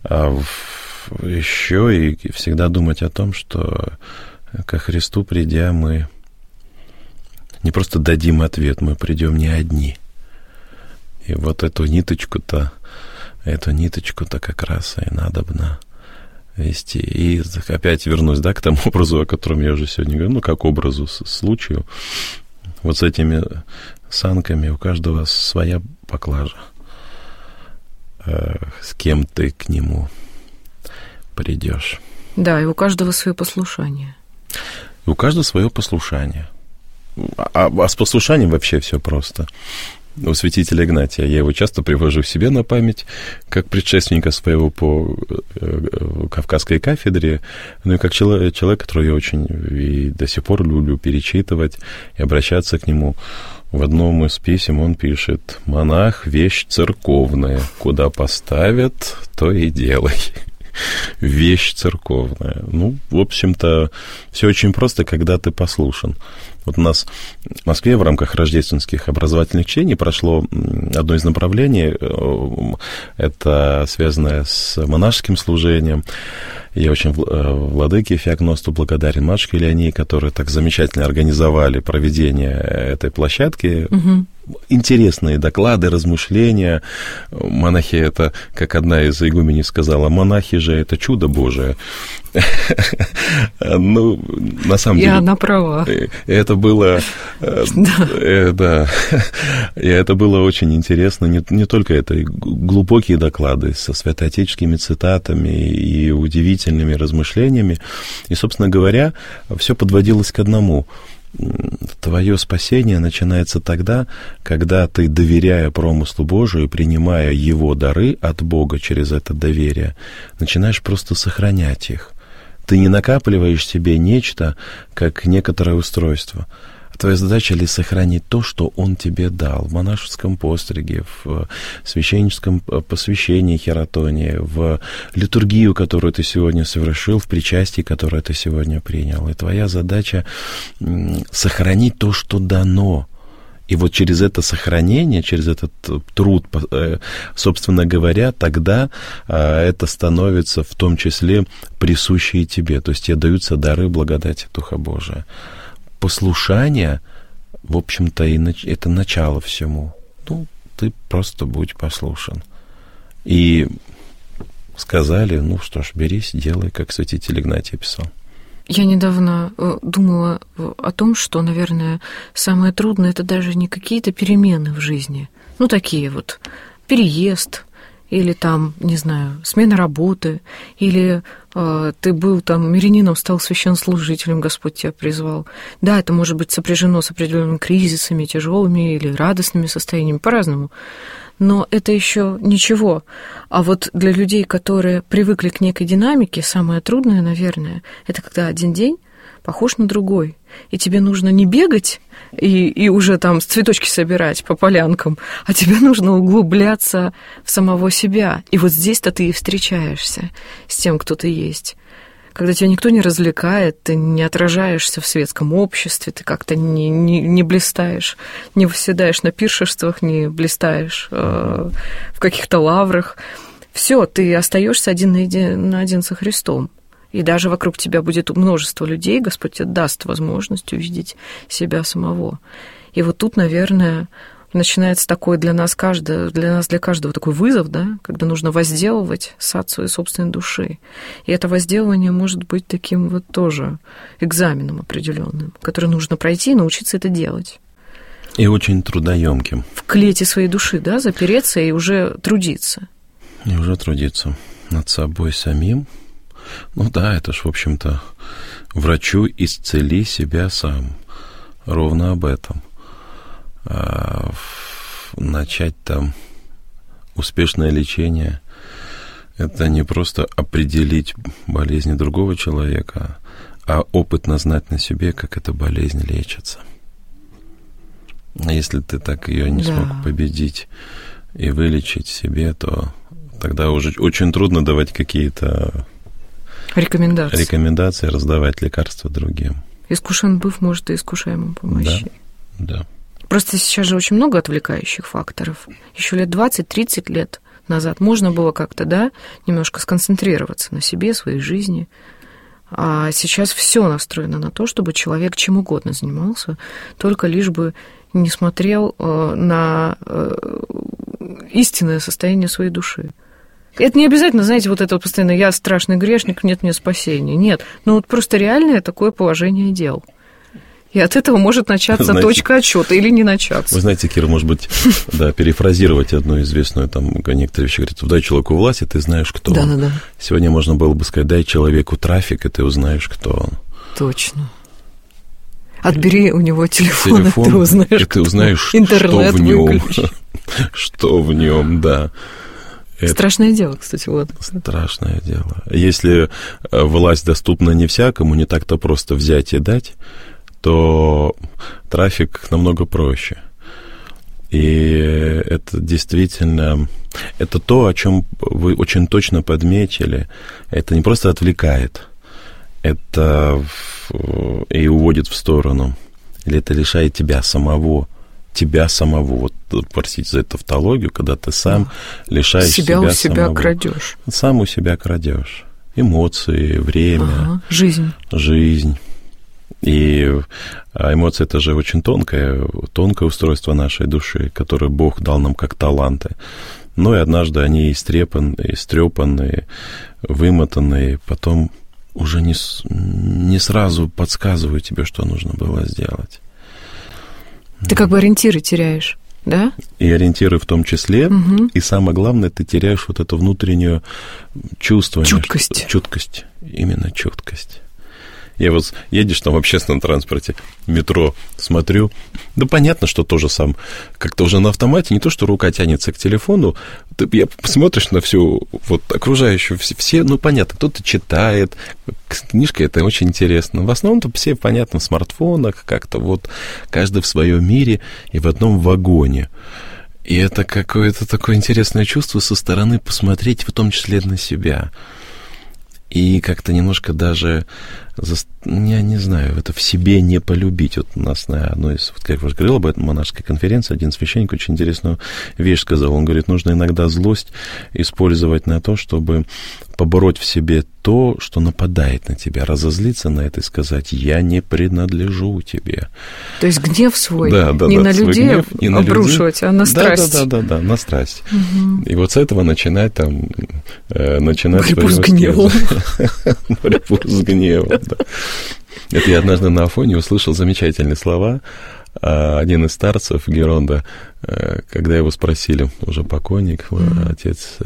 еще и всегда думать о том, что ко Христу придя, мы не просто дадим ответ, мы придем не одни. И вот эту ниточку-то как раз и надобно вести. И опять вернусь, к тому образу, о котором я уже сегодня говорил, как образу, случаю. Вот с этими санками у каждого своя поклажа. С кем ты к нему придешь. Да, и у каждого свое послушание. И у каждого свое послушание. А с послушанием вообще все просто. У святителя Игнатия, я его часто привожу себе на память, как предшественника своего по Кавказской кафедре, ну и как человек, которого я очень и до сих пор люблю перечитывать и обращаться к нему. В одном из писем он пишет: «Монах — вещь церковная, куда поставят, то и делай». Вещь церковная. Ну, в общем-то, все очень просто, когда ты послушан. Вот у нас в Москве в рамках рождественских образовательных чтений прошло одно из направлений, это связанное с монашеским служением. Я очень владыке Феогносту благодарен, матушке Леонии, которые так замечательно организовали проведение этой площадки. Угу. Интересные доклады, размышления. Монахи — это, как одна из игуменей сказала, монахи же — это чудо Божие. Ну, на самом деле... И она права. Это было... Да. И это было очень интересно. Не только это, глубокие доклады со святоотеческими цитатами и удивительными размышлениями. И, собственно говоря, все подводилось к одному. Твое спасение начинается тогда, когда ты, доверяя промыслу Божию, принимая его дары от Бога через это доверие, начинаешь просто сохранять их. Ты не накапливаешь себе нечто, как некоторое устройство. Твоя задача ли сохранить то, что Он тебе дал в монашеском постриге, в священническом посвящении хератонии, в литургию, которую ты сегодня совершил, в причастии, которое ты сегодня принял. И твоя задача сохранить то, что дано. И вот через это сохранение, через этот труд, собственно говоря, тогда это становится в том числе присуще и тебе. То есть тебе даются дары благодати Духа Божия. Послушание, в общем-то, это начало всему. Ну, ты просто будь послушен. И сказали, ну что ж, берись, делай, как святитель Игнатий писал. Я недавно думала о том, что, наверное, самое трудное — это даже не какие-то перемены в жизни. Ну, такие вот, переезд, или там, не знаю, смена работы, или ты был там мирянином, стал священнослужителем, Господь тебя призвал. Да, это может быть сопряжено с определенными кризисами, тяжелыми или радостными состояниями, по-разному. Но это еще ничего. А вот для людей, которые привыкли к некой динамике, самое трудное, наверное, это когда один день похож на другой. И тебе нужно не бегать и уже там цветочки собирать по полянкам, а тебе нужно углубляться в самого себя. И вот здесь-то ты и встречаешься с тем, кто ты есть. Когда тебя никто не развлекает, ты не отражаешься в светском обществе, ты как-то не блистаешь, не восседаешь на пиршествах, не блистаешь в каких-то лаврах. Все, ты остаешься один на один со Христом. И даже вокруг тебя будет множество людей, Господь тебе даст возможность увидеть себя самого. И вот тут, наверное, начинается такой для каждого такой вызов, да, когда нужно возделывать сад своей собственной души. И это возделывание может быть таким вот тоже экзаменом определенным, который нужно пройти и научиться это делать. И очень трудоемким. В клете своей души, да, запереться и уже трудиться. И уже трудиться над собой самим. Ну да, это ж, в общем-то, врачу исцели себя сам. Ровно об этом. Начать там успешное лечение — это не просто определить болезни другого человека, а опытно знать на себе, как эта болезнь лечится. А если ты так ее не смог победить и вылечить себе, то тогда уже очень трудно давать какие-то рекомендации, раздавать лекарства другим. Искушен быв, может и искушаемым помощи. Да. Просто сейчас же очень много отвлекающих факторов. Еще лет 20-30 лет назад можно было как-то, да, немножко сконцентрироваться на себе, своей жизни. А сейчас все настроено на то, чтобы человек чем угодно занимался, только лишь бы не смотрел на истинное состояние своей души. Это не обязательно, знаете, вот это вот постоянно «я страшный грешник, нет мне спасения». Нет, ну вот просто реальное такое положение дел. И от этого может начаться точка отсчета или не начаться. Вы знаете, Кира, может быть, да, перефразировать одну известную, там, некоторые вещи говорят: дай человеку власть, и ты знаешь, кто он. Да. Сегодня можно было бы сказать: дай человеку трафик, и ты узнаешь, кто он. Точно. Отбери у него телефон, и ты узнаешь, интернет что в нем. выключи. Что в нем, да. Страшное дело, кстати, вот. Страшное дело. Если власть доступна не всякому, не так-то просто взять и дать, то трафик намного проще. И это действительно, это то, о чем вы очень точно подметили. Это не просто отвлекает, это и уводит в сторону. Или это лишает тебя самого. Вот, простите за тавтологию, когда ты сам лишаешь себя у себя самого. крадешь. Сам у себя крадешь. Эмоции, время, жизнь. И эмоции — это же очень тонкое устройство нашей души, которое Бог дал нам как таланты. Но и однажды они истрепаны, вымотаны, потом уже не сразу подсказывают тебе, что нужно было сделать. Ты как бы ориентиры теряешь, да? И ориентиры в том числе, и самое главное, ты теряешь вот это внутреннее чувство. Чуткость. Именно чуткость. Я вот едешь там в общественном транспорте, метро, смотрю, да понятно, что тоже сам как-то уже на автомате, не то, что рука тянется к телефону, ты посмотришь на всю вот окружающую, все, ну понятно, кто-то читает, книжка это очень интересно, в основном-то все, понятно, в смартфонах, как-то вот каждый в своем мире и в одном вагоне. И это какое-то такое интересное чувство со стороны посмотреть, в том числе на себя. И как-то немножко даже, я не знаю, это в себе не полюбить. Вот у нас на одной из, вот как я уже говорил об этом, монашеской конференции, один священник очень интересную вещь сказал. Он говорит, нужно иногда злость использовать на то, чтобы побороть в себе то, что нападает на тебя, разозлиться на это и сказать, я не принадлежу тебе. То есть гнев свой не на людей обрушивать, а на страсть. Да, на страсть. И вот с этого начинать борьбу с гневом. Борьбу с гневом, да. Это я однажды на Афоне услышал замечательные слова. Один из старцев, Геронда, когда его спросили, уже покойник, отец,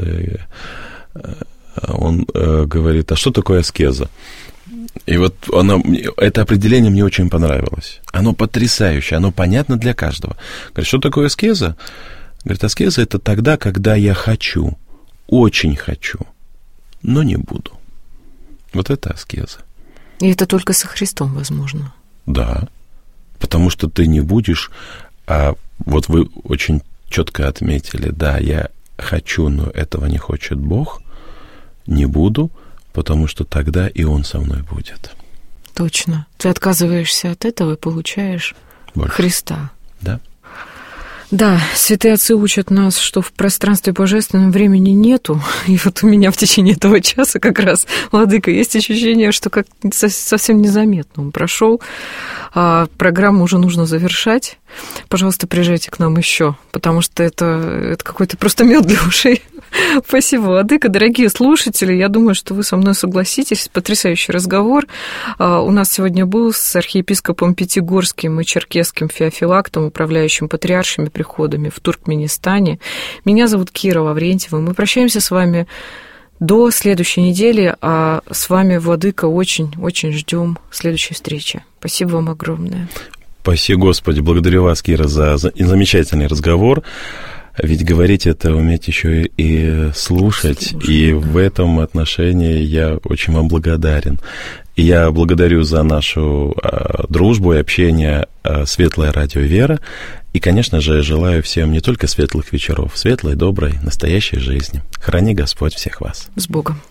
он говорит, а что такое аскеза? И вот это определение мне очень понравилось. Оно потрясающее, оно понятно для каждого. Говорит, что такое аскеза? Говорит, аскеза — это тогда, когда я хочу, очень хочу, но не буду. Вот это аскеза. И это только со Христом возможно. Да, потому что ты не будешь, а вот вы очень четко отметили, да, я хочу, но этого не хочет Бог, не буду, потому что тогда и Он со мной будет. Точно. Ты отказываешься от этого и получаешь больше. Христа. Да. Да, святые отцы учат нас, что в пространстве божественном времени нету. И вот у меня в течение этого часа как раз, владыка, есть ощущение, что как совсем незаметно он прошел, а программу уже нужно завершать. Пожалуйста, приезжайте к нам еще, потому что это какой-то просто мед для ушей. Спасибо, владыка. Дорогие слушатели, я думаю, что вы со мной согласитесь. Потрясающий разговор. У нас сегодня был с архиепископом Пятигорским и Черкесским Феофилактом, управляющим патриаршими приходами в Туркменистане. Меня зовут Кира Лаврентьева. Мы прощаемся с вами до следующей недели, а с вами, владыка, очень-очень ждем следующей встречи. Спасибо вам огромное. Спасибо, Господи. Благодарю вас, Кира, за замечательный разговор. Ведь говорить это уметь еще и слушать. И в этом отношении я очень вам благодарен. И я благодарю за нашу дружбу и общение «Светлое радио Вера». И, конечно же, желаю всем не только светлых вечеров, светлой, доброй, настоящей жизни. Храни Господь всех вас. С Богом.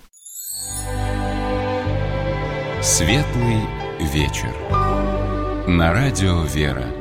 Светлый вечер. На радио Вера.